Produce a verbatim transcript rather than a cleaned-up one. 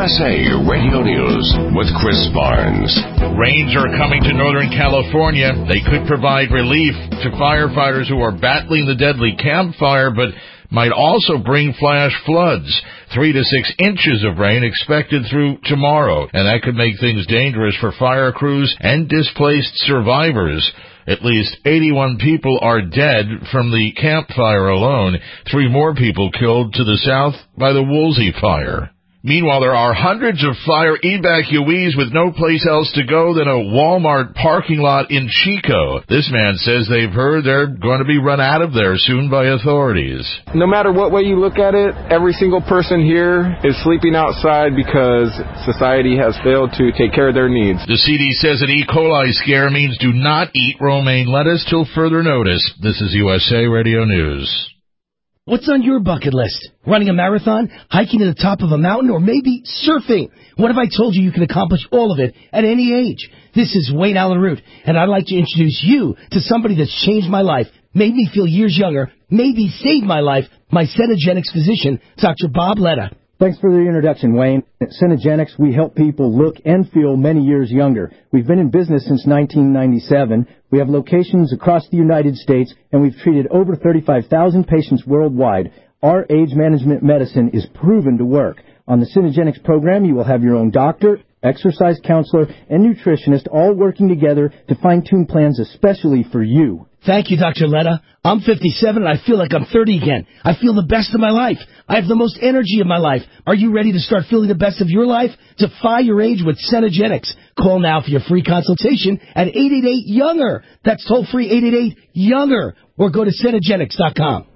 S A Radio News with Chris Barnes. Rains are coming to Northern California. They could provide relief to firefighters who are battling the deadly campfire, but might also bring flash floods. Three to six inches of rain expected through tomorrow, and that could make things dangerous for fire crews and displaced survivors. At least eighty-one people are dead from the campfire alone. Three more people killed to the south by the Woolsey fire. Meanwhile, there are hundreds of fire evacuees with no place else to go than a Walmart parking lot in Chico. This man says they've heard they're going to be run out of there soon by authorities. No matter what way you look at it, every single person here is sleeping outside because society has failed to take care of their needs. The C D says an E. coli scare means do not eat romaine lettuce till further notice. This is U S A Radio News. What's on your bucket list? Running a marathon, hiking to the top of a mountain, or maybe surfing? What if I told you you can accomplish all of it at any age? This is Wayne Allen Root, and I'd like to introduce you to somebody that's changed my life, made me feel years younger, maybe saved my life, my Cenegenics physician, Doctor Bob Letta. Thanks for the introduction, Wayne. At Cenegenics, we help people look and feel many years younger. We've been in business since nineteen ninety-seven. We have locations across the United States, and we've treated over thirty-five thousand patients worldwide. Our age management medicine is proven to work. On the Cenegenics program, you will have your own doctor, exercise counselor, and nutritionist all working together to fine-tune plans especially for you. Thank you, Doctor Letta. I'm fifty-seven, and I feel like I'm thirty again. I feel the best of my life. I have the most energy of my life. Are you ready to start feeling the best of your life? Defy your age with Cenegenics. Call now for your free consultation at eight eight eight, younger. That's toll-free eight eight eight, younger. Or go to Cenegenics dot com.